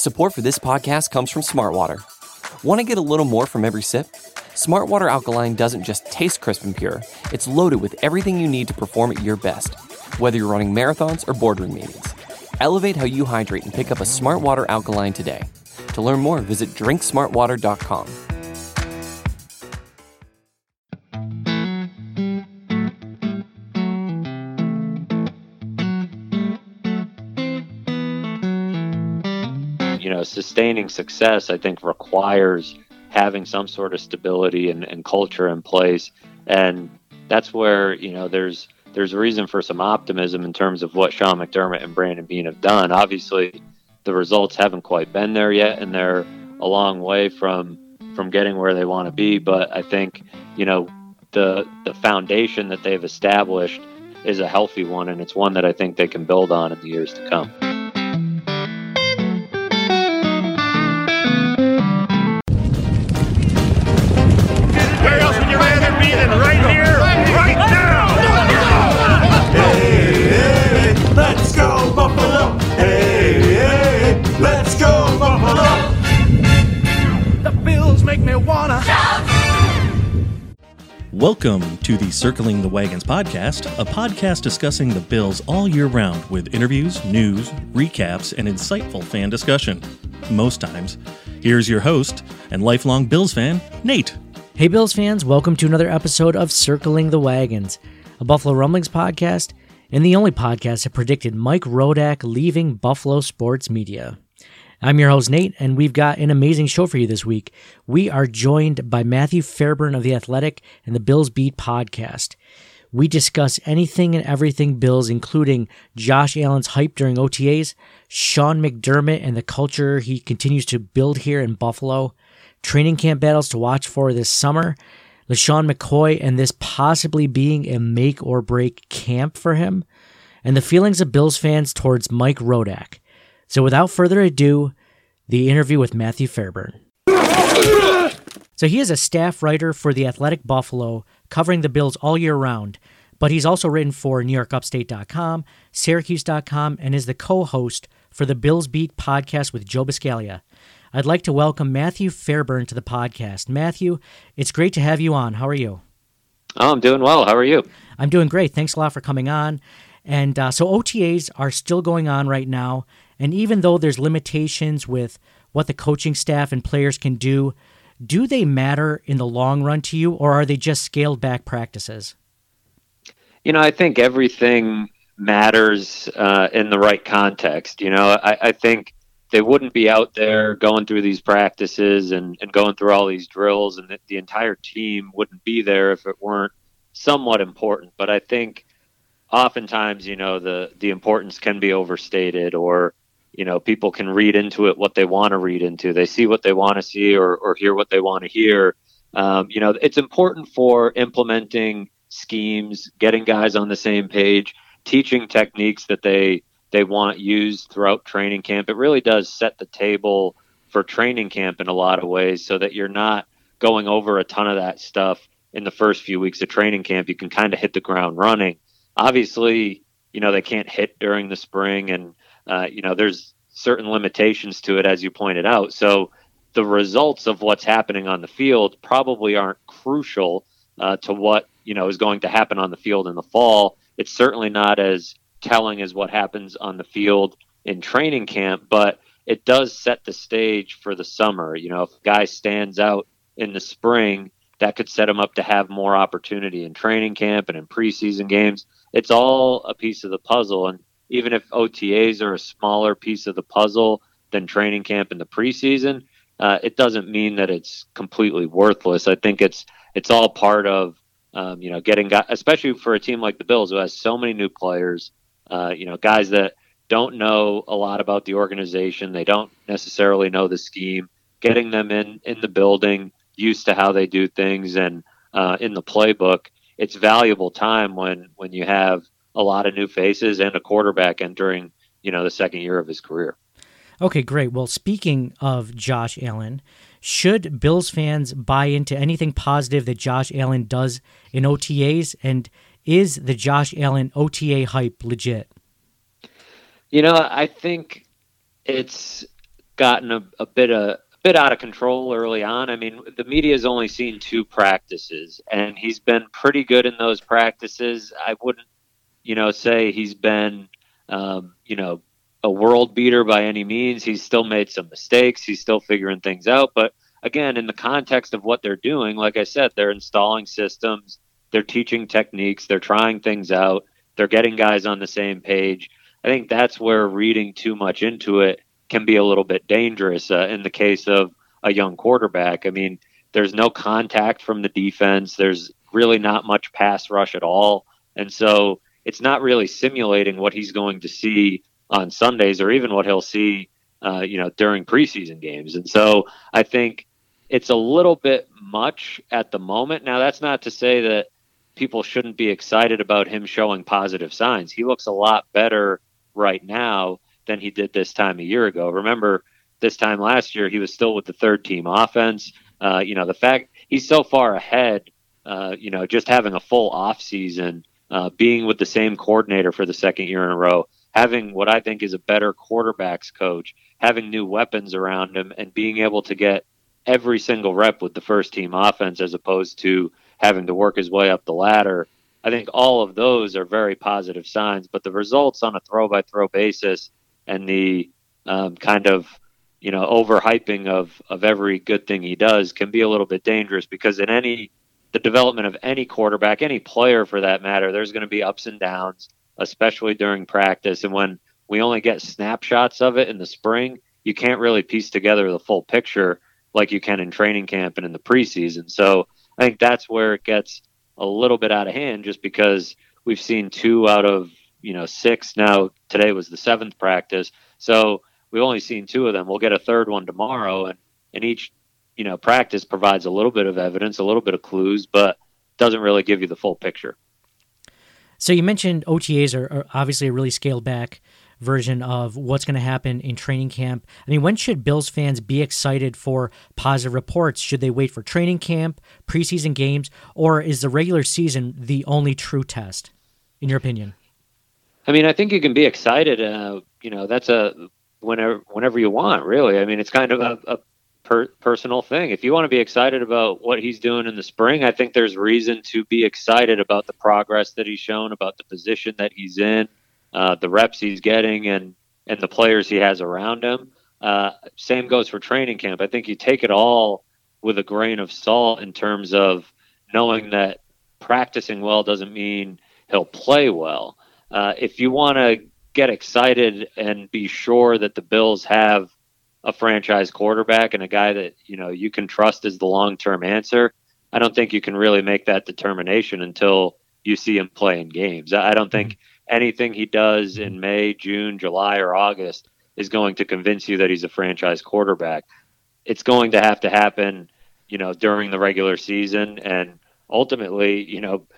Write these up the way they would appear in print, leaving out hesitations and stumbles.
Support for this podcast comes from Smartwater. Want to get a little more from every sip? Smartwater Alkaline doesn't just taste crisp and pure, it's loaded with everything you need to perform at your best, whether you're running marathons or boardroom meetings. Elevate how you hydrate and pick up a Smartwater Alkaline today. To learn more, visit drinksmartwater.com. Sustaining success, I think, requires having some sort of stability and culture in place. And that's where, there's reason for some optimism in terms of what Sean McDermott and Brandon Beane have done. Obviously, the results haven't quite been there yet, and they're a long way from getting where they want to be. But I think, the foundation that they've established is a healthy one, and it's one that I think they can build on in the years to come. Right here, right now! Hey, hey, let's go Buffalo! Hey, hey, let's go Buffalo! The Bills make me wanna shout! Welcome to the Circling the Wagons podcast, a podcast discussing the Bills all year round with interviews, news, recaps, and insightful fan discussion. Most times. Here's your host and lifelong Bills fan, Nate. Hey Bills fans, welcome to another episode of Circling the Wagons, a Buffalo Rumblings podcast, and the only podcast that predicted Mike Rodak leaving Buffalo Sports Media. I'm your host Nate, and we've got an amazing show for you this week. We are joined by Matthew Fairburn of The Athletic and the Bills Beat podcast. We discuss anything and everything Bills, including Josh Allen's hype during OTAs, Sean McDermott and the culture he continues to build here in Buffalo, training camp battles to watch for this summer, LeSean McCoy and this possibly being a make or break camp for him, and the feelings of Bills fans towards Mike Rodak. So without further ado, the interview with Matthew Fairburn. So he is a staff writer for The Athletic Buffalo, covering the Bills all year round, but he's also written for NewYorkUpstate.com, Syracuse.com, and is the co-host for the Bills Beat podcast with Joe Biscaglia. I'd like to welcome Matthew Fairburn to the podcast. Matthew, it's great to have you on. How are you? Oh, I'm doing well. How are you? I'm doing great. Thanks a lot for coming on. And so OTAs are still going on right now, and even though there's limitations with what the coaching staff and players can do they matter in the long run to you, or are they just scaled back practices? I think everything matters in the right context. I think they wouldn't be out there going through these practices and going through all these drills, and the entire team wouldn't be there if it weren't somewhat important. But I think oftentimes, the importance can be overstated, or, people can read into it what they want to read into. They see what they want to see or hear what they want to hear. It's important for implementing schemes, getting guys on the same page, teaching techniques that they want used throughout training camp. It really does set the table for training camp in a lot of ways, so that you're not going over a ton of that stuff in the first few weeks of training camp. You can kind of hit the ground running. Obviously, they can't hit during the spring, and, there's certain limitations to it, as you pointed out. So the results of what's happening on the field probably aren't crucial to what, is going to happen on the field in the fall. It's certainly not as telling as what happens on the field in training camp, but it does set the stage for the summer. If a guy stands out in the spring, that could set him up to have more opportunity in training camp and in preseason games. It's all a piece of the puzzle. And even if OTAs are a smaller piece of the puzzle than training camp in the preseason, it doesn't mean that it's completely worthless. I think it's all part of, getting guys, especially for a team like the Bills, who has so many new players, guys that don't know a lot about the organization. They don't necessarily know the scheme. Getting them in the building, used to how they do things, and in the playbook, it's valuable time when you have a lot of new faces and a quarterback entering, the second year of his career. Okay, great. Well, speaking of Josh Allen, should Bills fans buy into anything positive that Josh Allen does in OTAs? And is the Josh Allen OTA hype legit? I think it's gotten a bit out of control early on. I mean, the media's only seen 2 practices, and he's been pretty good in those practices. I wouldn't, say he's been, a world beater by any means. He's still made some mistakes. He's still figuring things out. But again, in the context of what they're doing, like I said, they're installing systems, they're teaching techniques, they're trying things out, they're getting guys on the same page. I think that's where reading too much into it can be a little bit dangerous in the case of a young quarterback. I mean, there's no contact from the defense. There's really not much pass rush at all. And so it's not really simulating what he's going to see on Sundays or even what he'll see, during preseason games. And so I think it's a little bit much at the moment. Now, that's not to say that people shouldn't be excited about him showing positive signs. He looks a lot better right now than he did this time a year ago. Remember, this time last year, he was still with the third team offense. The fact he's so far ahead, just having a full off season, being with the same coordinator for the second year in a row, having what I think is a better quarterbacks coach, having new weapons around him, and being able to get every single rep with the first team offense as opposed to having to work his way up the ladder. I think all of those are very positive signs, but the results on a throw-by-throw basis and the overhyping of every good thing he does can be a little bit dangerous, because in the development of any quarterback, any player for that matter, there's going to be ups and downs, especially during practice. And when we only get snapshots of it in the spring, you can't really piece together the full picture like you can in training camp and in the preseason. So I think that's where it gets a little bit out of hand, just because we've seen 2 out of 6 now. Today was the 7th practice, so we've only seen 2 of them. We'll get a third one tomorrow, and each practice provides a little bit of evidence, a little bit of clues, but doesn't really give you the full picture. So you mentioned OTAs are obviously a really scaled back version of what's going to happen in training camp. I mean, when should Bills fans be excited for positive reports? Should they wait for training camp, preseason games, or is the regular season the only true test, in your opinion? I mean, I think you can be excited. That's whenever you want, really. I mean, it's kind of a personal thing. If you want to be excited about what he's doing in the spring, I think there's reason to be excited about the progress that he's shown, about the position that he's in, the reps he's getting, and the players he has around him. Same goes for training camp. I think you take it all with a grain of salt in terms of knowing that practicing well doesn't mean he'll play well. If you want to get excited and be sure that the Bills have a franchise quarterback and a guy that you can trust as the long-term answer, I don't think you can really make that determination until you see him play in games. I don't think anything he does in May, June, July, or August is going to convince you that he's a franchise quarterback. It's going to happen, during the regular season, and ultimately,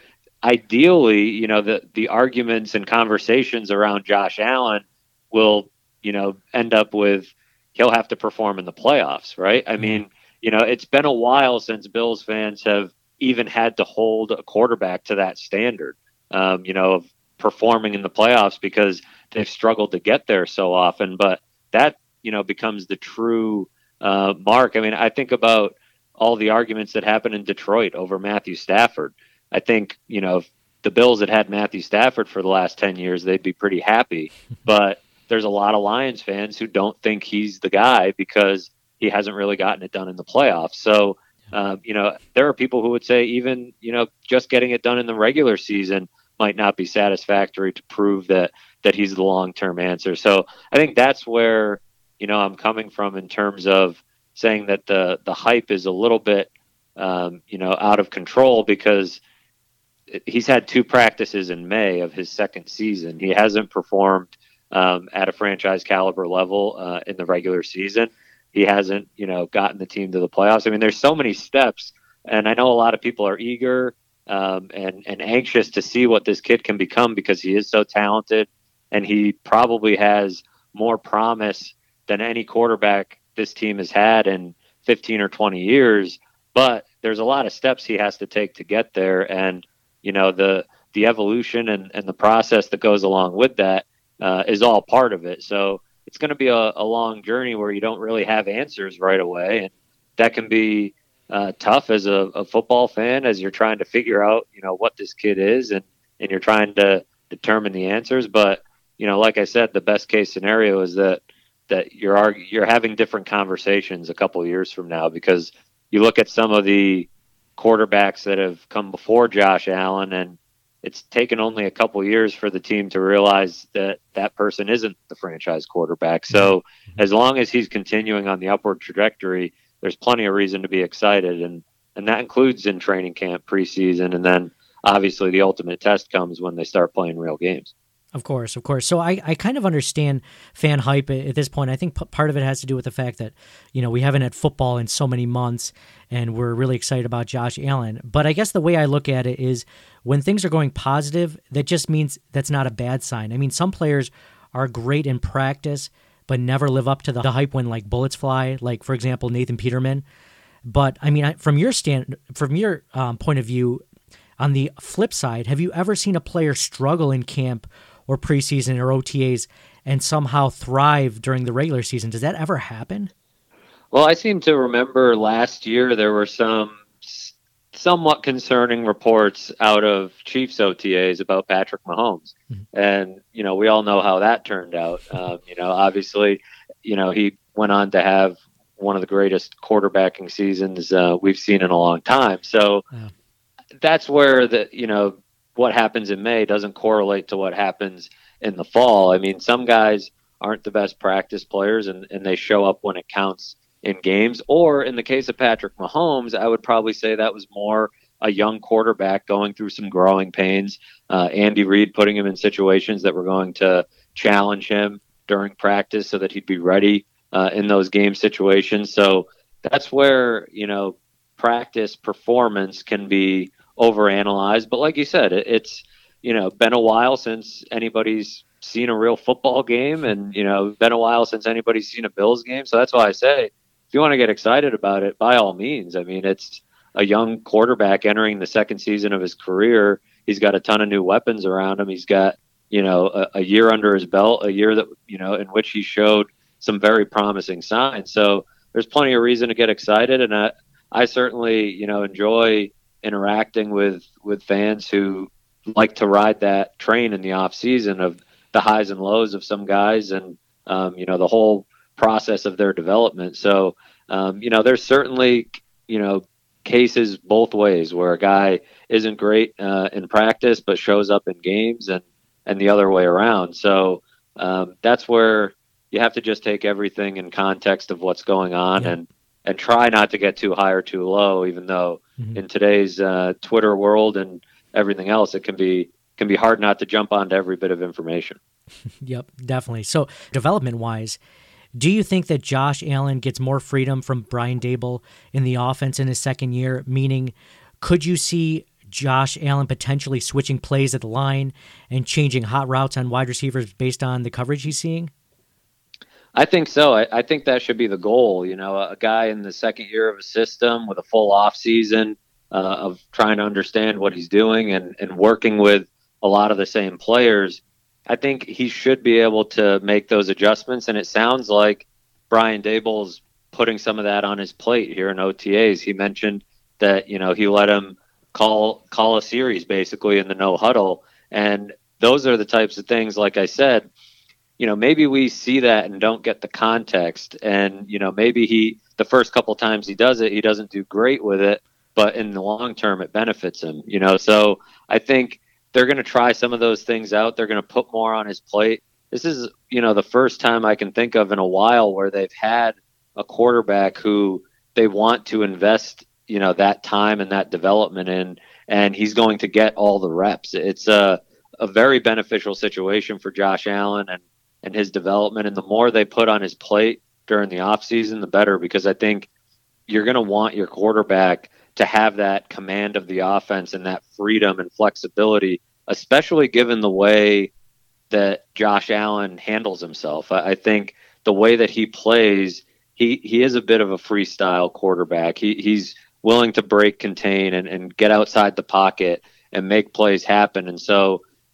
ideally, the arguments and conversations around Josh Allen will, end up with he'll have to perform in the playoffs, right? I mean, it's been a while since Bills fans have even had to hold a quarterback to that standard, of performing in the playoffs, because they've struggled to get there so often. But that, becomes the true mark. I mean, I think about all the arguments that happened in Detroit over Matthew Stafford. I think, if the Bills had Matthew Stafford for the last 10 years, they'd be pretty happy. But there's a lot of Lions fans who don't think he's the guy because he hasn't really gotten it done in the playoffs. So, there are people who would say even, just getting it done in the regular season might not be satisfactory to prove that he's the long-term answer. So I think that's where, I'm coming from in terms of saying that the hype is a little bit, out of control, because he's had 2 practices in May of his second season. He hasn't performed at a franchise caliber level in the regular season. He hasn't, gotten the team to the playoffs. I mean, there's so many steps, and I know a lot of people are eager and anxious to see what this kid can become, because he is so talented and he probably has more promise than any quarterback this team has had in 15 or 20 years. But there's a lot of steps he has to take to get there. And, the evolution and the process that goes along with that is all part of it. So it's going to be a long journey where you don't really have answers right away. And that can be tough as a football fan, as you're trying to figure out, what this kid is, and you're trying to determine the answers. But, like I said, the best case scenario is that you're having different conversations a couple of years from now, because you look at some of the quarterbacks that have come before Josh Allen, and it's taken only a couple of years for the team to realize that that person isn't the franchise quarterback. So as long as he's continuing on the upward trajectory, there's plenty of reason to be excited. And that includes in training camp, preseason, and then obviously the ultimate test comes when they start playing real games. Of course. So I kind of understand fan hype at this point. I think part of it has to do with the fact that, we haven't had football in so many months, and we're really excited about Josh Allen. But I guess the way I look at it is, when things are going positive, that just means that's not a bad sign. I mean, some players are great in practice, but never live up to the hype when like bullets fly, like, for example, Nathan Peterman. But I mean, from your point of view, on the flip side, have you ever seen a player struggle in camp or preseason or OTAs and somehow thrive during the regular season? Does that ever happen? Well, I seem to remember last year there were some somewhat concerning reports out of Chiefs OTAs about Patrick Mahomes. Mm-hmm. And, we all know how that turned out. Obviously, he went on to have one of the greatest quarterbacking seasons we've seen in a long time. So that's where what happens in May doesn't correlate to what happens in the fall. I mean, some guys aren't the best practice players, and they show up when it counts in games. Or in the case of Patrick Mahomes, I would probably say that was more a young quarterback going through some growing pains. Andy Reid putting him in situations that were going to challenge him during practice so that he'd be ready in those game situations. So that's where, practice performance can be overanalyzed. But like you said, it's, been a while since anybody's seen a real football game, and, been a while since anybody's seen a Bills game. So that's why I say, if you want to get excited about it, by all means. I mean, it's a young quarterback entering the second season of his career. He's got a ton of new weapons around him. He's got, a year under his belt, a year that, in which he showed some very promising signs. So there's plenty of reason to get excited. And I certainly, enjoy interacting with fans who like to ride that train in the off season of the highs and lows of some guys, and, the whole process of their development. So, there's certainly, cases both ways where a guy isn't great in practice, but shows up in games, and the other way around. So that's where you have to just take everything in context of what's going on, and try not to get too high or too low, even though in today's Twitter world and everything else, it can be hard not to jump onto every bit of information. Yep, definitely. So development-wise, do you think that Josh Allen gets more freedom from Brian Daboll in the offense in his second year? Meaning, could you see Josh Allen potentially switching plays at the line and changing hot routes on wide receivers based on the coverage he's seeing? I think so. I think that should be the goal. A guy in the second year of a system with a full off season of trying to understand what he's doing and working with a lot of the same players. I think he should be able to make those adjustments. And it sounds like Brian Daboll's putting some of that on his plate here in OTAs. He mentioned that, he let him call a series basically in the no huddle. And those are the types of things, like I said, maybe we see that and don't get the context. And, maybe the first couple times he does it, he doesn't do great with it, but in the long term, it benefits him, So I think they're going to try some of those things out. They're going to put more on his plate. This is, the first time I can think of in a while where they've had a quarterback who they want to invest, that time and that development in, and he's going to get all the reps. It's a very beneficial situation for Josh Allen and his development. And the more they put on his plate during the offseason, the better, because I think you're going to want your quarterback to have that command of the offense and that freedom and flexibility, especially given the way that Josh Allen handles himself. I think the way that he plays, he is a bit of a freestyle quarterback. He's willing to break, contain, and get outside the pocket and make plays happen. And so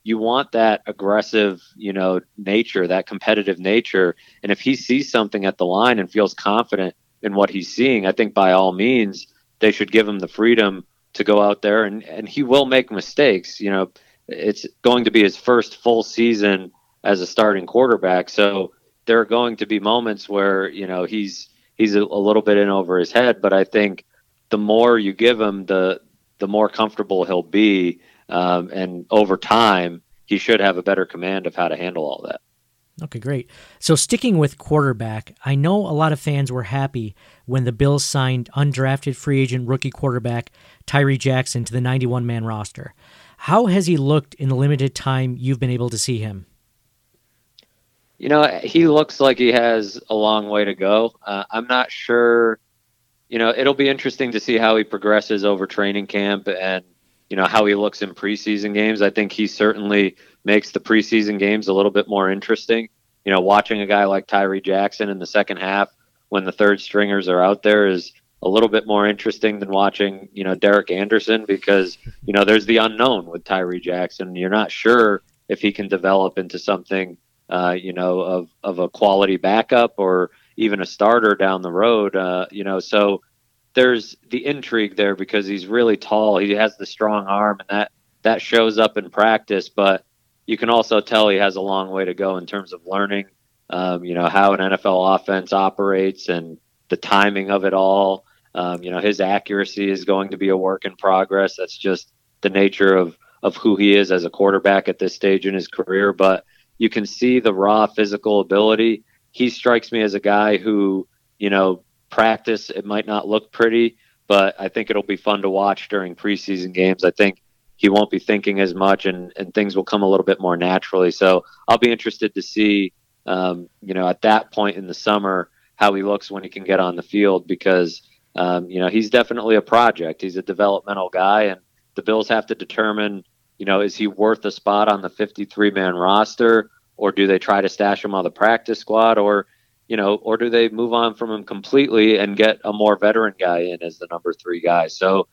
you want that aggressive, nature, that competitive nature. And if he sees something at the line and feels confident in what he's seeing, I think by all means, they should give him the freedom to go out there, and he will make mistakes. It's going to be his first full season as a starting quarterback. So there are going to be moments where, he's a little bit in over his head, but I think the more you give him, the more comfortable he'll be. And over time, he should have a better command of how to handle all that. Okay, great. So sticking with quarterback, I know a lot of fans were happy when the Bills signed undrafted free agent rookie quarterback Tyree Jackson to the 91-man roster. How has he looked in the limited time you've been able to see him? He looks like he has a long way to go. I'm not sure. It'll be interesting to see how he progresses over training camp and, how he looks in preseason games. I think he certainly makes the preseason games a little bit more interesting. Watching a guy like Tyree Jackson in the second half when the third stringers are out there is a little bit more interesting than watching, Derek Anderson, because, there's the unknown with Tyree Jackson. You're not sure if he can develop into something, of a quality backup or even a starter down the road, so there's the intrigue there because he's really tall. He has the strong arm, and that shows up in practice, but you can also tell he has a long way to go in terms of learning, how an NFL offense operates and the timing of it all. His accuracy is going to be a work in progress. That's just the nature of who he is as a quarterback at this stage in his career. But you can see the raw physical ability. He strikes me as a guy who, practice, it might not look pretty, but I think it'll be fun to watch during preseason games. I think he won't be thinking as much and things will come a little bit more naturally. So I'll be interested to see, at that point in the summer, how he looks when he can get on the field because, he's definitely a project. He's a developmental guy, and the Bills have to determine, is he worth a spot on the 53-man roster, or do they try to stash him on the practice squad, or do they move on from him completely and get a more veteran guy in as the number 3 guy? So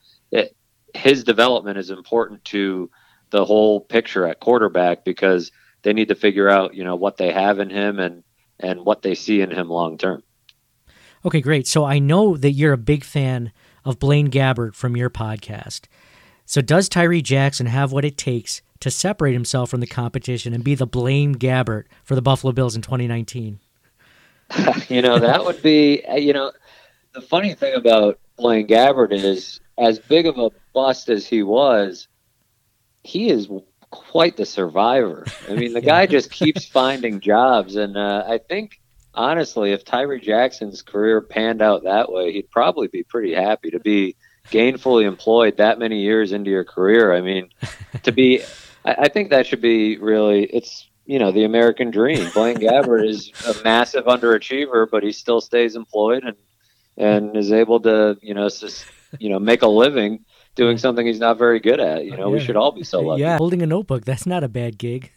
his development is important to the whole picture at quarterback because they need to figure out, what they have in him and what they see in him long term. Okay, great. So I know that you're a big fan of Blaine Gabbert from your podcast. So does Tyree Jackson have what it takes to separate himself from the competition and be the Blaine Gabbert for the Buffalo Bills in 2019? That would be, the funny thing about Blaine Gabbert is as big of a bust as he is quite the survivor. I mean, the guy just keeps finding jobs. And I think, honestly, if Tyree Jackson's career panned out that way, he'd probably be pretty happy to be gainfully employed that many years into your career. I mean, I think that should be really, it's, the American dream. Blaine Gabbert is a massive underachiever, but he still stays employed and is able to, make a living doing something he's not very good at. We should all be so lucky. Yeah, holding a notebook, that's not a bad gig.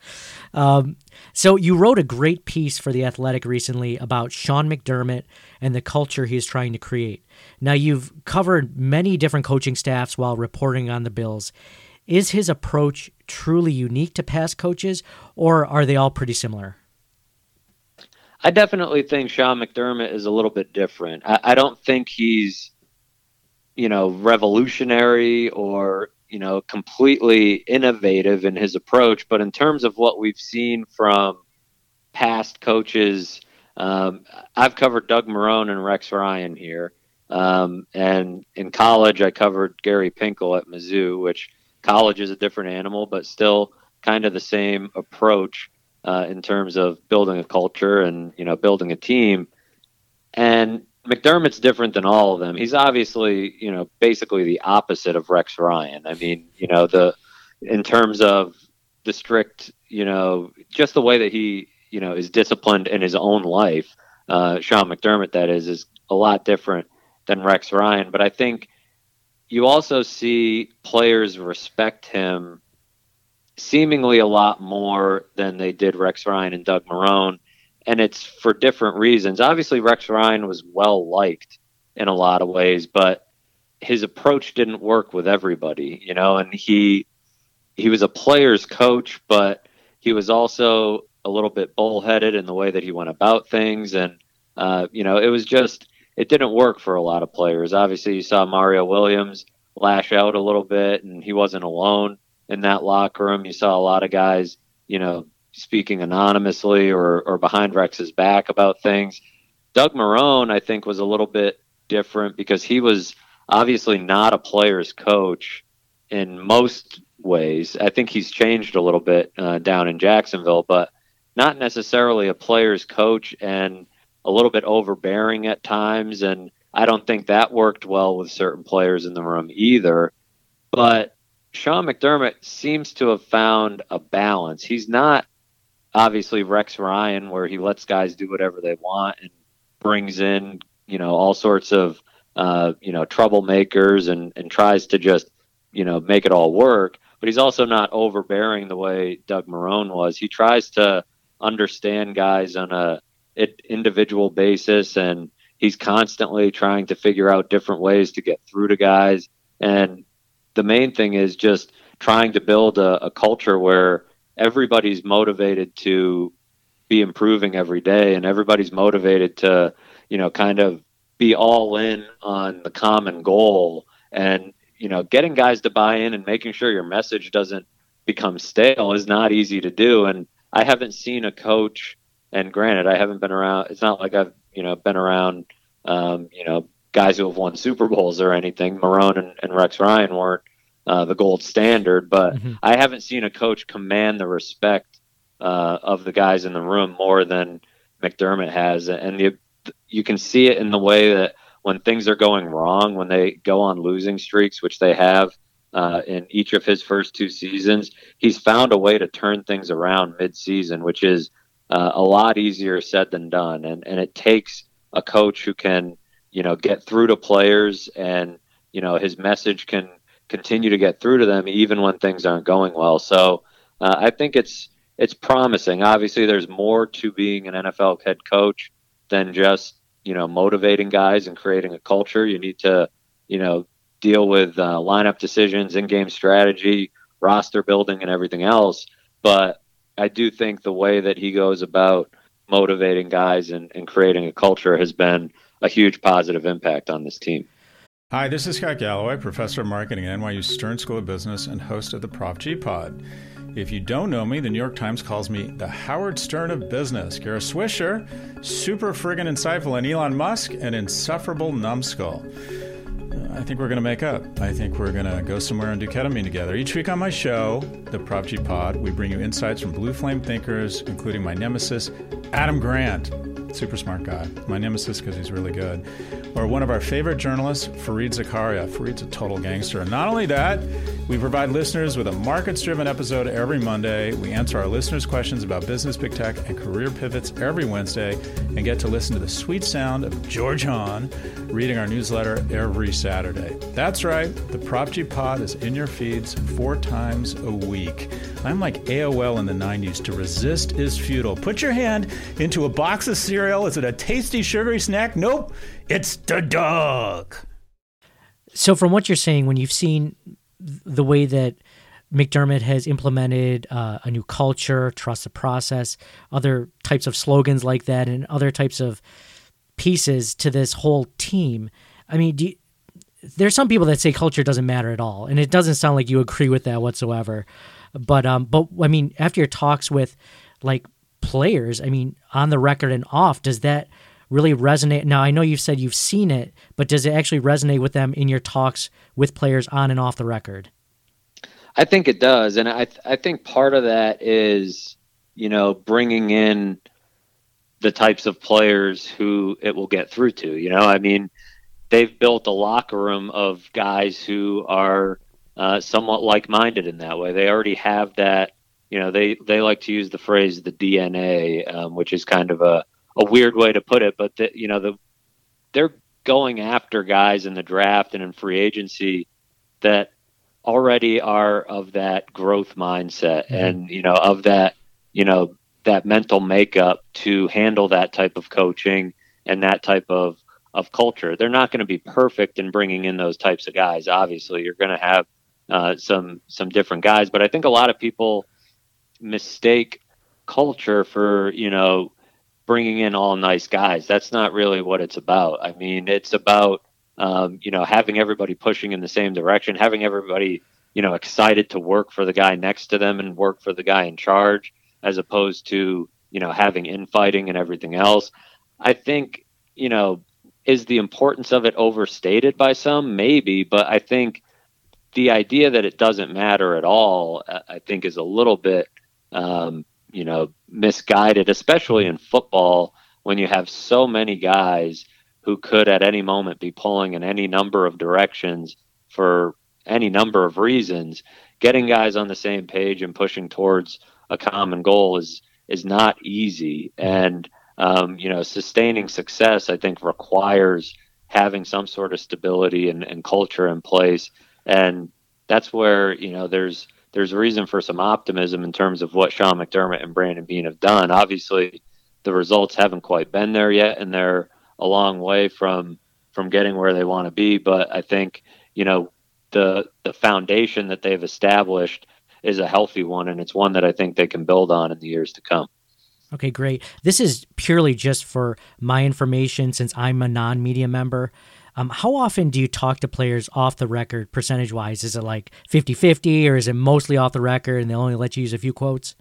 So you wrote a great piece for The Athletic recently about Sean McDermott and the culture he's trying to create. Now, you've covered many different coaching staffs while reporting on the Bills. Is his approach truly unique to past coaches, or are they all pretty similar? I definitely think Sean McDermott is a little bit different. I don't think he's, revolutionary or, completely innovative in his approach. But in terms of what we've seen from past coaches, I've covered Doug Marrone and Rex Ryan here. And in college, I covered Gary Pinkel at Mizzou, which college is a different animal, but still kind of the same approach in terms of building a culture and, building a team. And McDermott's different than all of them. He's obviously, basically the opposite of Rex Ryan. I mean, in terms of the strict, just the way that he, is disciplined in his own life, Sean McDermott, that is a lot different than Rex Ryan. But I think you also see players respect him seemingly a lot more than they did Rex Ryan and Doug Marrone. And it's for different reasons. Obviously, Rex Ryan was well-liked in a lot of ways, but his approach didn't work with everybody, and he he was a player's coach, but he was also a little bit bullheaded in the way that he went about things. And, it didn't work for a lot of players. Obviously, you saw Mario Williams lash out a little bit, and he wasn't alone in that locker room. You saw a lot of guys, speaking anonymously or behind Rex's back about things. Doug Marrone, I think, was a little bit different because he was obviously not a player's coach in most ways. I think he's changed a little bit down in Jacksonville, but not necessarily a player's coach, and a little bit overbearing at times. And I don't think that worked well with certain players in the room either. But Sean McDermott seems to have found a balance. He's not obviously Rex Ryan, where he lets guys do whatever they want and brings in, all sorts of, troublemakers and tries to just, make it all work. But he's also not overbearing the way Doug Marrone was. He tries to understand guys on a individual basis, and he's constantly trying to figure out different ways to get through to guys. And the main thing is just trying to build a culture where everybody's motivated to be improving every day, and everybody's motivated to, kind of be all in on the common goal. And, getting guys to buy in and making sure your message doesn't become stale is not easy to do. And I haven't seen a coach, and granted, I haven't been around, it's not like I've, been around, guys who have won Super Bowls or anything. Marrone and Rex Ryan weren't the gold standard, but I haven't seen a coach command the respect of the guys in the room more than McDermott has. And you can see it in the way that when things are going wrong, when they go on losing streaks, which they have in each of his first 2 seasons, he's found a way to turn things around mid-season, which is a lot easier said than done. And it takes a coach who can, get through to players, and, his message can continue to get through to them even when things aren't going well. So I think it's promising. Obviously, there's more to being an NFL head coach than just, motivating guys and creating a culture. You need to, deal with lineup decisions, in-game strategy, roster building, and everything else. But I do think the way that he goes about motivating guys and creating a culture has been a huge positive impact on this team. Hi, this is Scott Galloway, professor of marketing at NYU Stern School of Business and host of the Prop G Pod. If you don't know me, the New York Times calls me the Howard Stern of business. Kara Swisher, super friggin' insightful, and Elon Musk, an insufferable numbskull. I think we're going to make up. I think we're going to go somewhere and do ketamine together. Each week on my show, the Prop G Pod, we bring you insights from blue flame thinkers, including my nemesis, Adam Grant. Super smart guy. My nemesis because he's really good. Or one of our favorite journalists, Fareed Zakaria. Fareed's a total gangster. And not only that, we provide listeners with a markets-driven episode every Monday. We answer our listeners' questions about business, big tech, and career pivots every Wednesday, and get to listen to the sweet sound of George Hahn reading our newsletter every Saturday. That's right. The Prop G Pod is in your feeds 4 times a week. I'm like AOL in the 90s. To resist is futile. Put your hand into a box of cereal. Is it a tasty, sugary snack? Nope. It's the dog. So from what you're saying, when you've seen the way that McDermott has implemented a new culture, trust the process, other types of slogans like that, and other types of pieces to this whole team, I mean, there's some people that say culture doesn't matter at all, and it doesn't sound like you agree with that whatsoever. But I mean, after your talks with like players, I mean, on the record and off, does that really resonate? Now, I know you've said you've seen it, but does it actually resonate with them in your talks with players on and off the record? I think it does. And I think part of that is, bringing in the types of players who it will get through to, I mean, they've built a locker room of guys who are somewhat like-minded in that way. They already have that, they like to use the phrase the DNA, which is kind of a weird way to put it, but they're going after guys in the draft and in free agency that already are of that growth mindset and, of that, that mental makeup to handle that type of coaching and that type of culture. They're not going to be perfect in bringing in those types of guys. Obviously, you're going to have some different guys. But I think a lot of people mistake culture for, bringing in all nice guys. That's not really what it's about. I mean, it's about, having everybody pushing in the same direction, having everybody, excited to work for the guy next to them and work for the guy in charge, as opposed to, having infighting and everything else. I think, is the importance of it overstated by some? Maybe, but I think the idea that it doesn't matter at all, I think, is a little bit, misguided, especially in football, when you have so many guys who could at any moment be pulling in any number of directions for any number of reasons. Getting guys on the same page and pushing towards a common goal is not easy. And, sustaining success, I think, requires having some sort of stability and culture in place. And that's where, there's reason for some optimism in terms of what Sean McDermott and Brandon Beane have done. Obviously, the results haven't quite been there yet, and they're a long way from getting where they want to be. But I think, the foundation that they've established is a healthy one, and it's one that I think they can build on in the years to come. Okay, great. This is purely just for my information since I'm a non-media member. How often do you talk to players off the record, percentage-wise? Is it like 50-50, or is it mostly off the record and they'll only let you use a few quotes?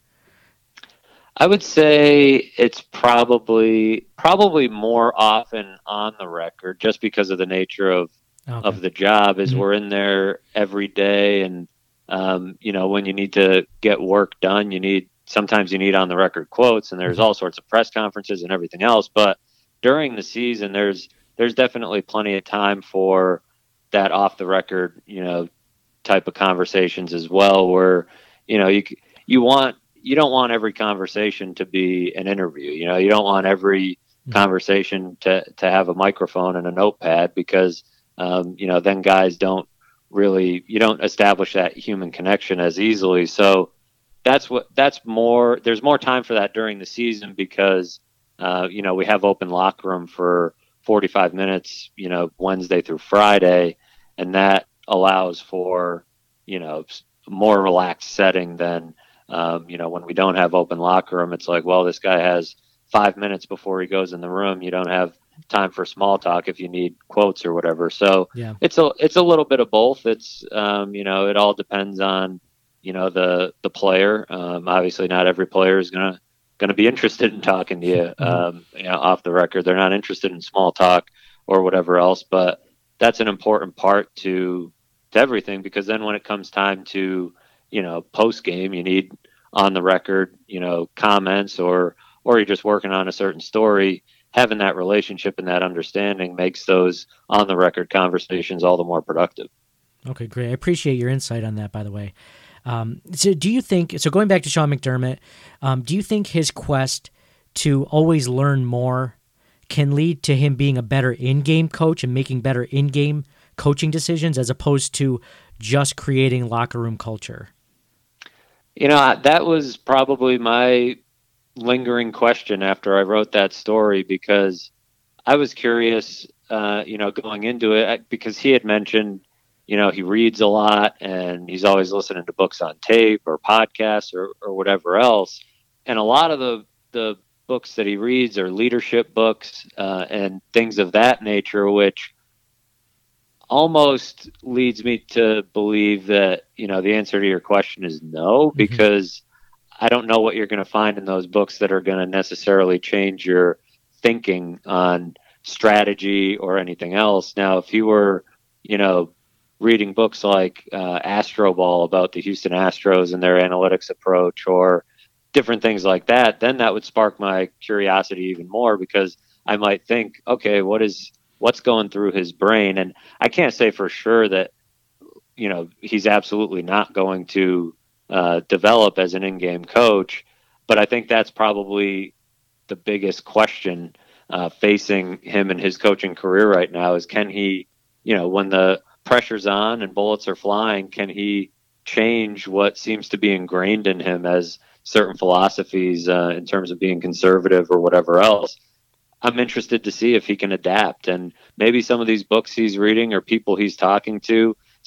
I would say it's probably more often on the record, just because of the nature of the job, is we're in there every day. And, when you need to get work done, sometimes you need on the record quotes, and there's all sorts of press conferences and everything else. But during the season, there's definitely plenty of time for that off the record, type of conversations as well, where, you don't want every conversation to be an interview. You don't want every conversation to have a microphone and a notepad, because, then guys you don't establish that human connection as easily. So there's more time for that during the season, because, we have open locker room for 45 minutes, Wednesday through Friday. And that allows for, more relaxed setting than, when we don't have open locker room. It's like, well, this guy has 5 minutes before he goes in the room. You don't have time for small talk if you need quotes or whatever. So it's a little bit of both. It's, it all depends on, the player. Obviously not every player is going to be interested in talking to you, off the record. They're not interested in small talk or whatever else, but that's an important part to everything, because then when it comes time to, post game, you need on the record, comments, or you're just working on a certain story. Having that relationship and that understanding makes those on the record conversations all the more productive. Okay, great. I appreciate your insight on that, by the way. So do you think, going back to Sean McDermott, do you think his quest to always learn more can lead to him being a better in-game coach and making better in-game coaching decisions, as opposed to just creating locker room culture? That was probably my lingering question after I wrote that story, because I was curious, going into it, because he had mentioned, he reads a lot and he's always listening to books on tape or podcasts or whatever else. And a lot of the books that he reads are leadership books and things of that nature, which almost leads me to believe that, the answer to your question is no, because I don't know what you're going to find in those books that are going to necessarily change your thinking on strategy or anything else. Now, if you were, reading books like Astro Ball about the Houston Astros and their analytics approach, or different things like that, then that would spark my curiosity even more, because I might think, okay, what's going through his brain? And I can't say for sure that, he's absolutely not going to develop as an in-game coach, but I think that's probably the biggest question facing him in his coaching career right now, is can he, when the pressure's on and bullets are flying, can he change what seems to be ingrained in him as certain philosophies in terms of being conservative or whatever else? I'm interested to see if he can adapt, and maybe some of these books he's reading or people he's talking to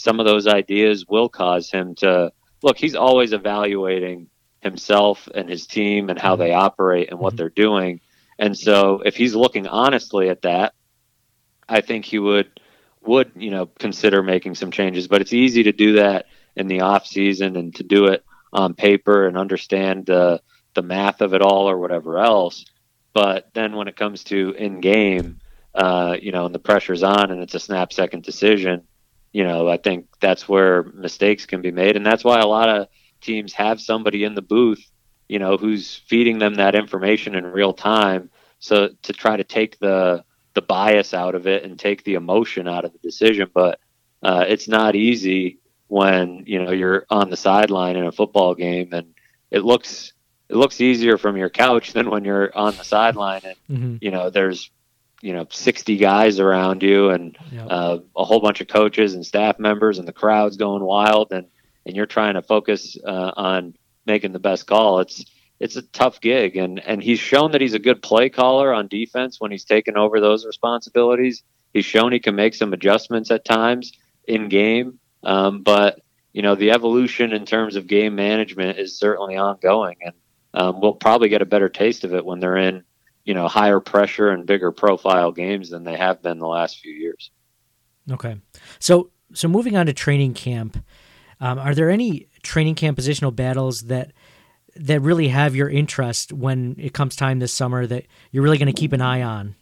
some of those ideas will cause him to look. He's always evaluating himself and his team and how they operate and what they're doing. And so if he's looking honestly at that, I think he would consider making some changes. But it's easy to do that in the off season and to do it on paper and understand the math of it all or whatever else. But then when it comes to in game, and the pressure's on and it's a snap second decision, I think that's where mistakes can be made. And that's why a lot of teams have somebody in the booth, who's feeding them that information in real time. So to try to take the bias out of it and take the emotion out of the decision. But it's not easy when, you're on the sideline in a football game, and it looks easier from your couch than when you're on the sideline and, there's, 60 guys around you and a whole bunch of coaches and staff members and the crowd's going wild and you're trying to focus on making the best call. It's a tough gig. And he's shown that he's a good play caller on defense when he's taken over those responsibilities. He's shown he can make some adjustments at times in game. But the evolution in terms of game management is certainly ongoing, and we'll probably get a better taste of it when they're in, higher pressure and bigger profile games than they have been the last few years. Okay. So moving on to training camp, are there any training camp positional battles that really have your interest when it comes time this summer that you're really going to keep an eye on?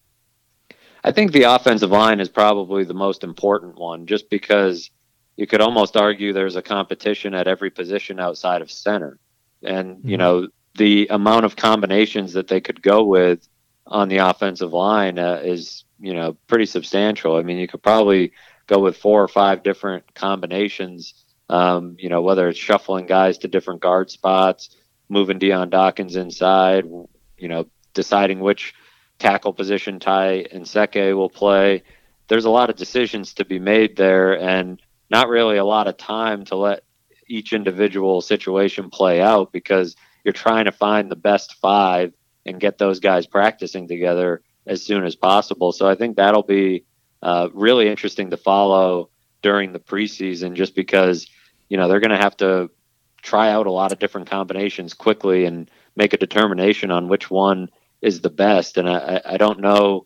I think the offensive line is probably the most important one, just because you could almost argue there's a competition at every position outside of center. And, the amount of combinations that they could go with on the offensive line is, pretty substantial. I mean, you could probably go with 4 or 5 different combinations, whether it's shuffling guys to different guard spots, moving Dion Dawkins inside, deciding which tackle position Ty Nseke will play. There's a lot of decisions to be made there, and not really a lot of time to let each individual situation play out, because you're trying to find the best 5 and get those guys practicing together as soon as possible. So I think that'll be really interesting to follow during the preseason, just because, they're going to have to try out a lot of different combinations quickly and make a determination on which one is the best. And I don't know,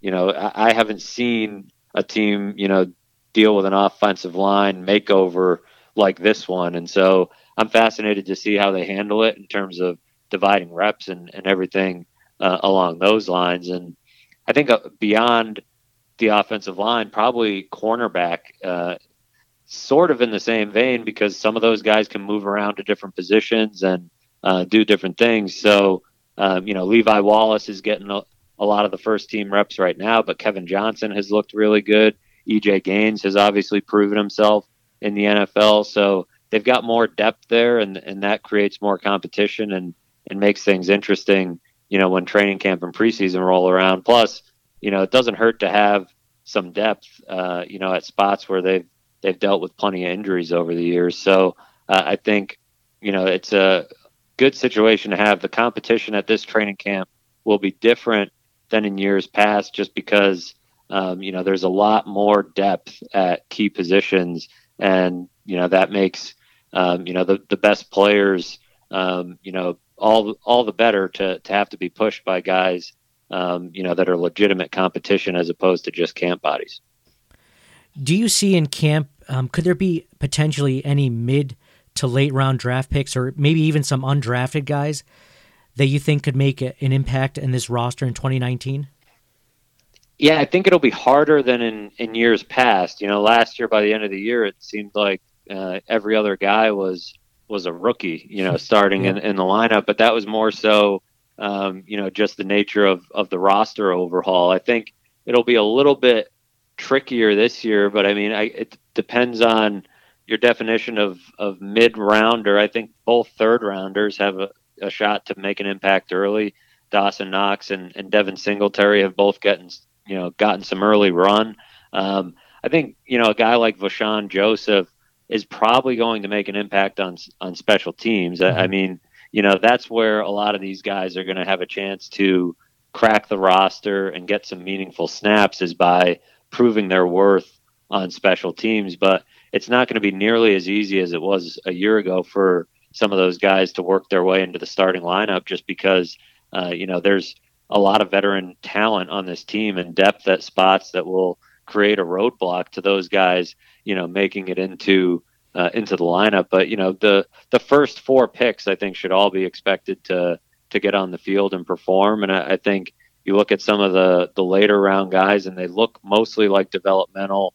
I haven't seen a team, deal with an offensive line makeover like this one. And so I'm fascinated to see how they handle it in terms of dividing reps and everything along those lines. And I think beyond the offensive line, probably cornerback, sort of in the same vein, because some of those guys can move around to different positions and do different things. So, Levi Wallace is getting a lot of the first team reps right now, but Kevin Johnson has looked really good. EJ Gaines has obviously proven himself in the NFL. So they've got more depth there, and that creates more competition and makes things interesting, when training camp and preseason roll around. Plus, it doesn't hurt to have some depth, at spots where they've dealt with plenty of injuries over the years. So I think, it's a good situation to have. The competition at this training camp will be different than in years past, just because, there's a lot more depth at key positions, and, that makes, the best players, all the better to have to be pushed by guys, that are legitimate competition as opposed to just camp bodies. Do you see in camp, could there be potentially any mid to late round draft picks, or maybe even some undrafted guys that you think could make an impact in this roster in 2019? Yeah, I think it'll be harder than in years past. Last year, by the end of the year, it seemed like every other guy was a rookie, starting in the lineup. But that was more so, just the nature of the roster overhaul. I think it'll be a little bit trickier this year, but I mean, it depends on your definition of mid-rounder. I think both third-rounders have a shot to make an impact early. Dawson Knox and Devin Singletary have both gotten some early run. I think, a guy like Vashon Joseph is probably going to make an impact on special teams. I mean, that's where a lot of these guys are going to have a chance to crack the roster and get some meaningful snaps, is by proving their worth on special teams. But it's not going to be nearly as easy as it was a year ago for some of those guys to work their way into the starting lineup, just because, there's a lot of veteran talent on this team and depth at spots that will create a roadblock to those guys, making it into the lineup. But, the first 4 picks, I think, should all be expected to get on the field and perform. And I think you look at some of the later round guys and they look mostly like developmental,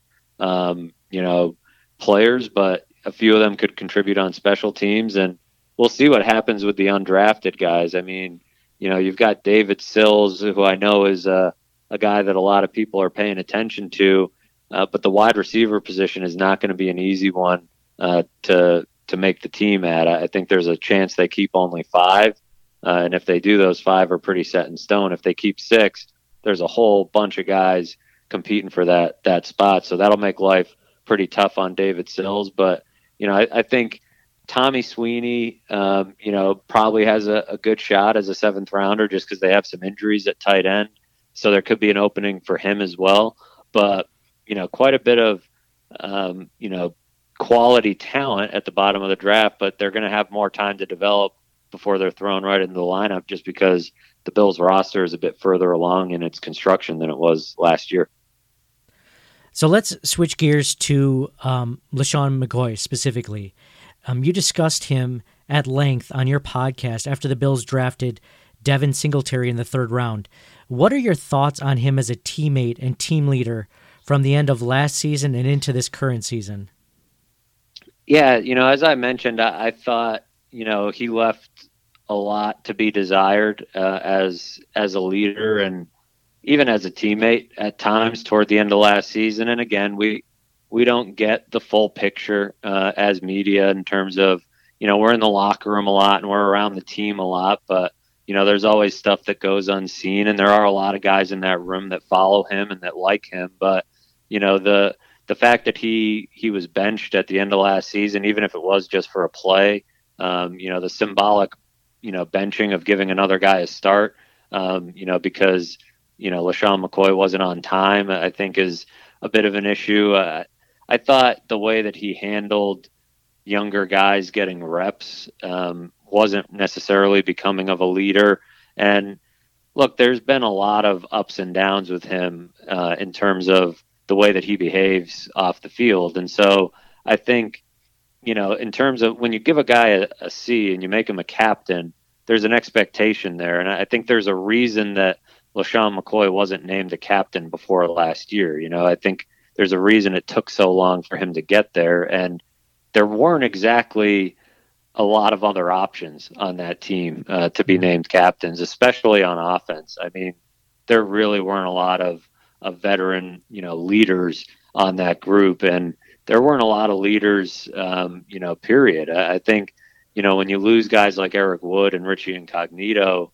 players, but a few of them could contribute on special teams, and we'll see what happens with the undrafted guys. I mean, you've got David Sills, who I know is a guy that a lot of people are paying attention to, but the wide receiver position is not going to be an easy one to make the team at. I think there's a chance they keep only 5, and if they do, those 5 are pretty set in stone. If they keep 6, there's a whole bunch of guys competing for that spot, so that'll make life pretty tough on David Sills. But I think Tommy Sweeney, probably has a good shot as a 7th rounder, just because they have some injuries at tight end, so there could be an opening for him as well. But quite a bit of quality talent at the bottom of the draft, but they're going to have more time to develop before they're thrown right into the lineup, just because the Bills roster is a bit further along in its construction than it was last year. So let's switch gears to LeSean McCoy specifically. You discussed him at length on your podcast after the Bills drafted Devin Singletary in the 3rd round. What are your thoughts on him as a teammate and team leader from the end of last season and into this current season? Yeah, as I mentioned, I thought, he left a lot to be desired as a leader and even as a teammate at times toward the end of last season. And again, we don't get the full picture as media in terms of, we're in the locker room a lot and we're around the team a lot, but, there's always stuff that goes unseen. And there are a lot of guys in that room that follow him and that like him. But, the fact that he was benched at the end of last season, even if it was just for a play, the symbolic, benching of giving another guy a start, because LeSean McCoy wasn't on time, I think is a bit of an issue. I thought the way that he handled younger guys getting reps wasn't necessarily becoming of a leader. And look, there's been a lot of ups and downs with him in terms of the way that he behaves off the field. And so I think, in terms of when you give a guy a C and you make him a captain, there's an expectation there. And I think there's a reason that LeSean McCoy wasn't named a captain before last year. I think there's a reason it took so long for him to get there. And there weren't exactly a lot of other options on that team to be named captains, especially on offense. I mean, there really weren't a lot of veteran, leaders on that group. And there weren't a lot of leaders, period. I think, when you lose guys like Eric Wood and Richie Incognito,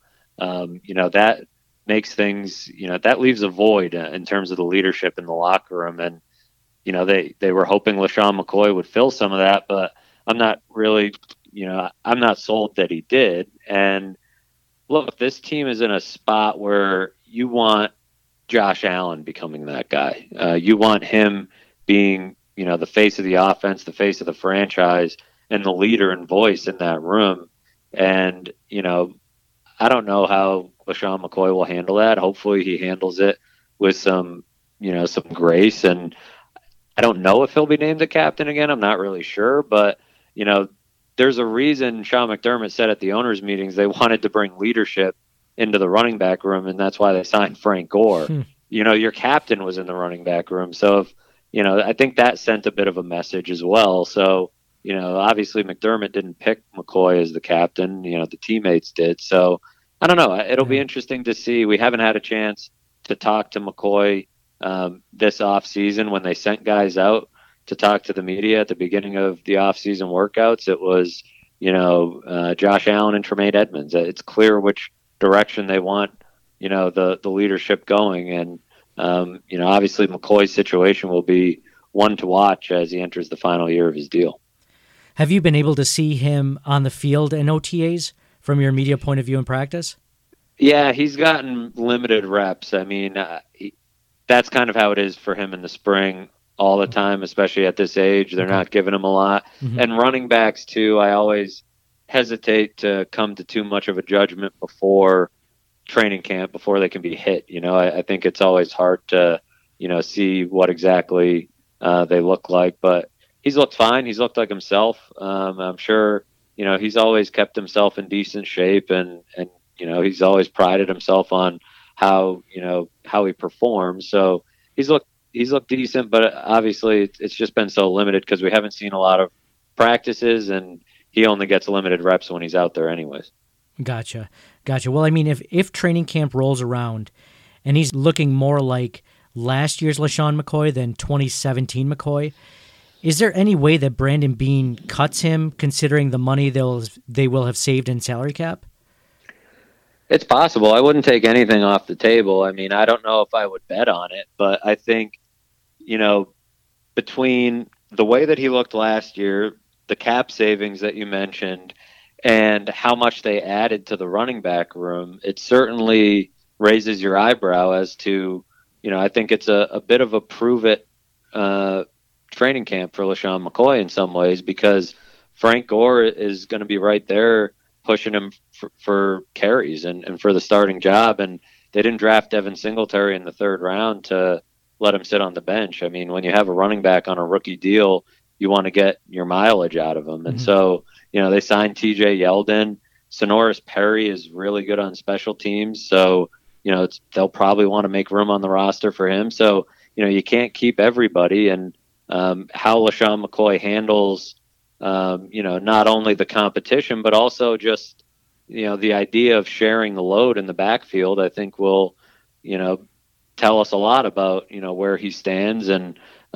that makes things, that leaves a void in terms of the leadership in the locker room. And, they were hoping LeSean McCoy would fill some of that, but I'm not really, I'm not sold that he did. And look, this team is in a spot where you want Josh Allen becoming that guy. You want him being, the face of the offense, the face of the franchise, and the leader and voice in that room. And, I don't know how LeSean McCoy will handle that. Hopefully he handles it with some grace. And I don't know if he'll be named the captain again. I'm not really sure, but, there's a reason Sean McDermott said at the owners' meetings they wanted to bring leadership into the running back room, and that's why they signed Frank Gore. Your captain was in the running back room. So, if, I think that sent a bit of a message as well. So, obviously McDermott didn't pick McCoy as the captain, the teammates did. So, I don't know. It'll be interesting to see. We haven't had a chance to talk to McCoy this offseason when they sent guys out to talk to the media at the beginning of the offseason workouts. It was, Josh Allen and Tremaine Edmonds. It's clear which direction they want, the leadership going. And, obviously McCoy's situation will be one to watch as he enters the final year of his deal. Have you been able to see him on the field in OTAs from your media point of view in practice? Yeah, he's gotten limited reps. I mean, that's kind of how it is for him in the spring. all the time, especially at this age. They're not giving him a lot. And running backs too, I always hesitate to come to too much of a judgment before training camp, before they can be hit. I think it's always hard to, see what exactly they look like, but he's looked fine. He's looked like himself. I'm sure, he's always kept himself in decent shape, and he's always prided himself on how he performs. So he's looked decent, but obviously it's just been so limited because we haven't seen a lot of practices, and he only gets limited reps when he's out there anyways. Gotcha. Well, I mean, if training camp rolls around and he's looking more like last year's LeSean McCoy than 2017 McCoy, is there any way that Brandon Beane cuts him, considering the money they will have saved in salary cap? It's possible. I wouldn't take anything off the table. I mean, I don't know if I would bet on it, but I think, between the way that he looked last year, the cap savings that you mentioned, and how much they added to the running back room, it certainly raises your eyebrow as to, I think it's a bit of a prove it training camp for LeSean McCoy in some ways, because Frank Gore is going to be right there pushing him for carries and for the starting job. And they didn't draft Devin Singletary in the 3rd round to let him sit on the bench. I mean, when you have a running back on a rookie deal, you want to get your mileage out of him. And so, they signed TJ Yeldon. Sonoris Perry is really good on special teams. So, they'll probably want to make room on the roster for him. So, you can't keep everybody. And how LeSean McCoy handles, not only the competition, but also just, the idea of sharing the load in the backfield, I think will, tell us a lot about, where he stands and,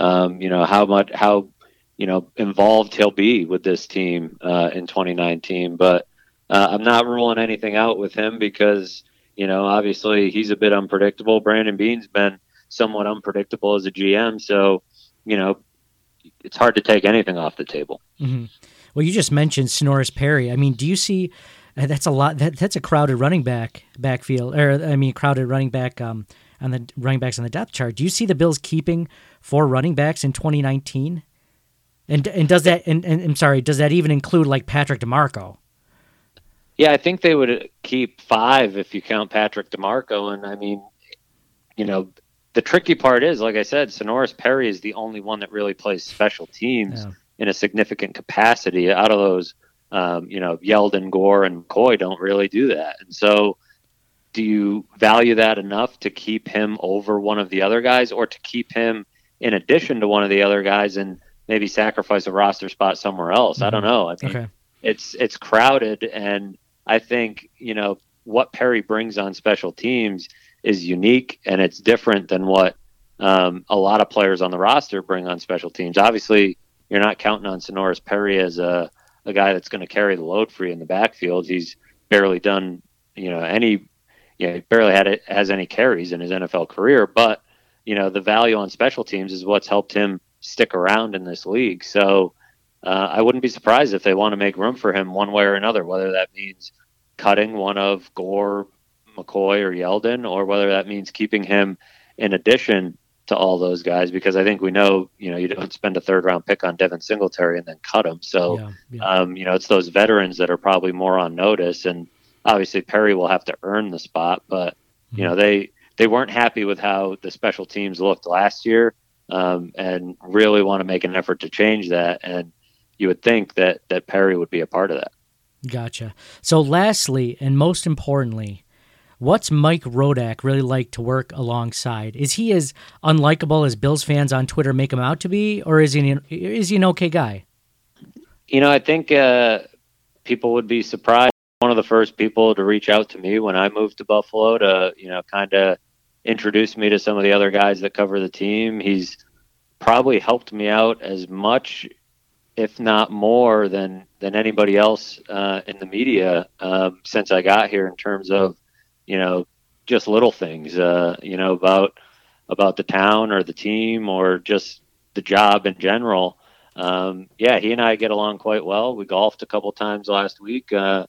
how involved he'll be with this team in 2019. But I'm not ruling anything out with him because, obviously he's a bit unpredictable. Brandon Beane's been somewhat unpredictable as a GM. So, it's hard to take anything off the table. Mm-hmm. Well, you just mentioned Sonoris Perry. I mean, do you see that's a lot? That's a crowded running backfield, crowded running back on the running backs on the depth chart. Do you see the Bills keeping 4 running backs in 2019? And does that does that even include like Patrick DeMarco? Yeah, I think they would keep 5 if you count Patrick DeMarco. And I mean, the tricky part is, like I said, Sonoris Perry is the only one that really plays special teams in a significant capacity. Out of those, Yeldon, Gore, and McCoy don't really do that. And so do you value that enough to keep him over one of the other guys, or to keep him in addition to one of the other guys and maybe sacrifice a roster spot somewhere else? I don't know. I mean, it's crowded, and I think, what Perry brings on special teams is unique, and it's different than what a lot of players on the roster bring on special teams. Obviously, you're not counting on Sonoris Perry as a guy that's going to carry the load for you in the backfield. He's barely done, he barely has any carries in his NFL career, but, the value on special teams is what's helped him stick around in this league. So I wouldn't be surprised if they want to make room for him one way or another, whether that means cutting one of Gore, McCoy, or Yeldon, or whether that means keeping him in addition to all those guys, because I think we know, you don't spend a 3rd round pick on Devin Singletary and then cut him. So, it's those veterans that are probably more on notice, and obviously Perry will have to earn the spot, but they weren't happy with how the special teams looked last year, and really want to make an effort to change that. And you would think that Perry would be a part of that. Gotcha. So lastly, and most importantly, what's Mike Rodak really like to work alongside? Is he as unlikable as Bills fans on Twitter make him out to be, or is he an okay guy? I think people would be surprised. One of the first people to reach out to me when I moved to Buffalo to, kind of introduce me to some of the other guys that cover the team. He's probably helped me out as much, if not more, than anybody else in the media since I got here, in terms of, just little things, about the town or the team or just the job in general. He and I get along quite well. We golfed a couple times last week.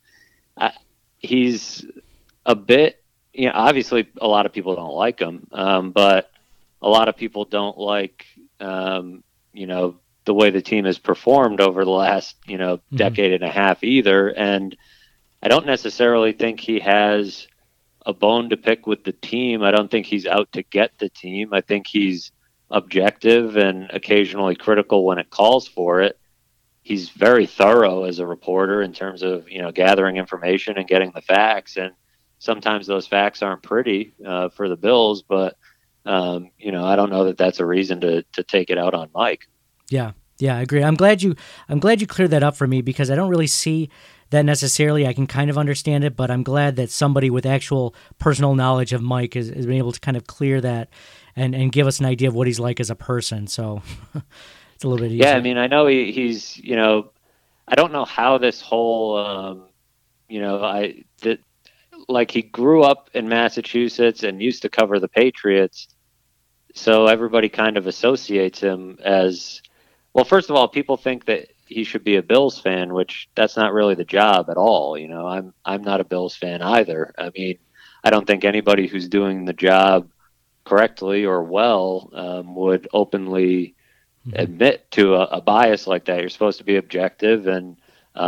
He's a bit, obviously a lot of people don't like him, but a lot of people don't like the way the team has performed over the last, decade and a half either. And I don't necessarily think he has a bone to pick with the team. I don't think he's out to get the team. I think he's objective and occasionally critical when it calls for it. He's very thorough as a reporter in terms of, gathering information and getting the facts. And sometimes those facts aren't pretty for the Bills, but, I don't know that that's a reason to take it out on Mike. Yeah, I agree. I'm glad you cleared that up for me, because I don't really see that necessarily. I can kind of understand it, but I'm glad that somebody with actual personal knowledge of Mike has been able to kind of clear that and give us an idea of what he's like as a person. So it's a little bit easier. Yeah, I mean, I know he's, I don't know how this whole, he grew up in Massachusetts and used to cover the Patriots. So everybody kind of associates him as, well, first of all, people think that he should be a Bills fan, which that's not really the job at all. I'm not a Bills fan either. I mean, I don't think anybody who's doing the job correctly or well would openly admit to a bias like that. You're supposed to be objective and,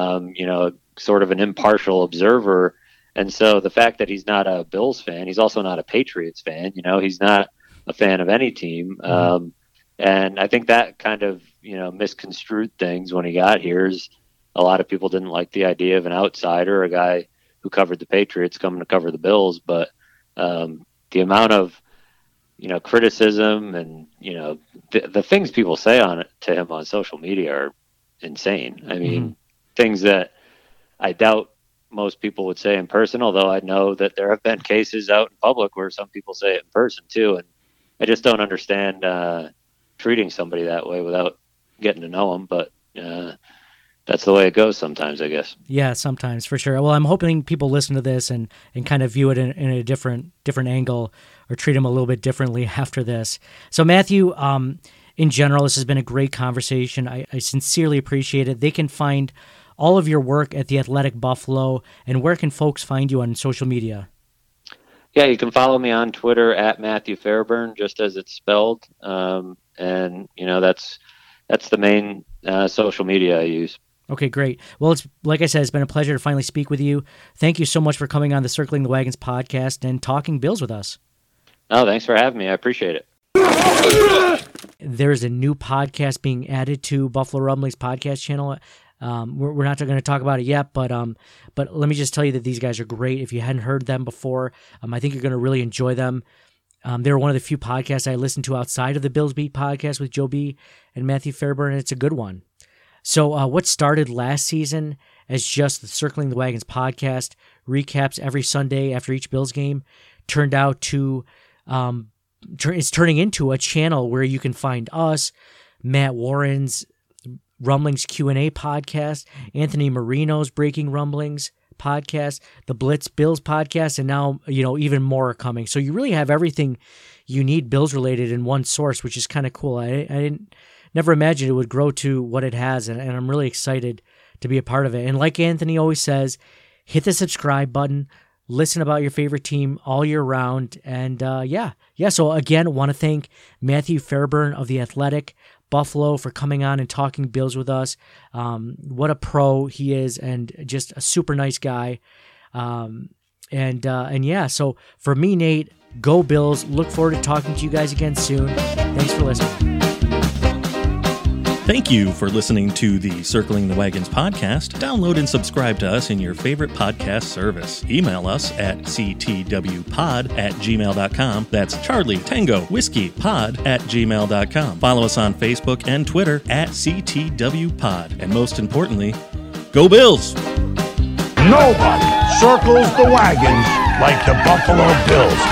sort of an impartial observer. And so the fact that he's not a Bills fan, he's also not a Patriots fan. He's not a fan of any team. And I think that kind of, misconstrued things when he got here. Is a lot of people didn't like the idea of an outsider, a guy who covered the Patriots coming to cover the Bills. But the amount of, criticism and, the things people say to him on social media are insane. I mean, things that I doubt most people would say in person, although I know that there have been cases out in public where some people say it in person too. And I just don't understand treating somebody that way without getting to know them. But that's the way it goes sometimes, I guess. Yeah, sometimes, for sure. Well, I'm hoping people listen to this and kind of view it in a different angle, or treat them a little bit differently after this. So Matthew, in general, this has been a great conversation. I sincerely appreciate it. They can find all of your work at The Athletic Buffalo. And where can folks find you on social media? Yeah, you can follow me on Twitter at Matthew Fairburn, just as it's spelled. And, that's the main social media I use. Okay, great. Well, it's like I said, it's been a pleasure to finally speak with you. Thank you so much for coming on the Circling the Wagons podcast and talking Bills with us. Oh, thanks for having me. I appreciate it. There's a new podcast being added to Buffalo Rumblings podcast channel. We're not going to talk about it yet, but let me just tell you that these guys are great. If you hadn't heard them before, I think you're going to really enjoy them. They're one of the few podcasts I listen to outside of the Bills Beat podcast with Joe B and Matthew Fairburn, and it's a good one. So what started last season as just the Circling the Wagons podcast, recaps every Sunday after each Bills game, turned out to it's turning into a channel where you can find us, Matt Warren's Rumblings Q&A podcast, Anthony Marino's Breaking Rumblings podcast, the Blitz Bills podcast, and now, even more are coming. So you really have everything you need Bills related in one source, which is kind of cool. I never imagined it would grow to what it has, and I'm really excited to be a part of it. And like Anthony always says, hit the subscribe button, listen about your favorite team all year round, and so again, want to thank Matthew Fairburn of The Athletic Buffalo for coming on and talking Bills with us. What a pro he is, and just a super nice guy. So for me, Nate, go Bills. Look forward to talking to you guys again soon. Thanks for listening. Thank you for listening to the Circling the Wagons podcast. Download and subscribe to us in your favorite podcast service. Email us at ctwpod@gmail.com. That's Charlie Tango Whiskey Pod @gmail.com. Follow us on Facebook and Twitter at CTWPod. And most importantly, go Bills! Nobody circles the wagons like the Buffalo Bills.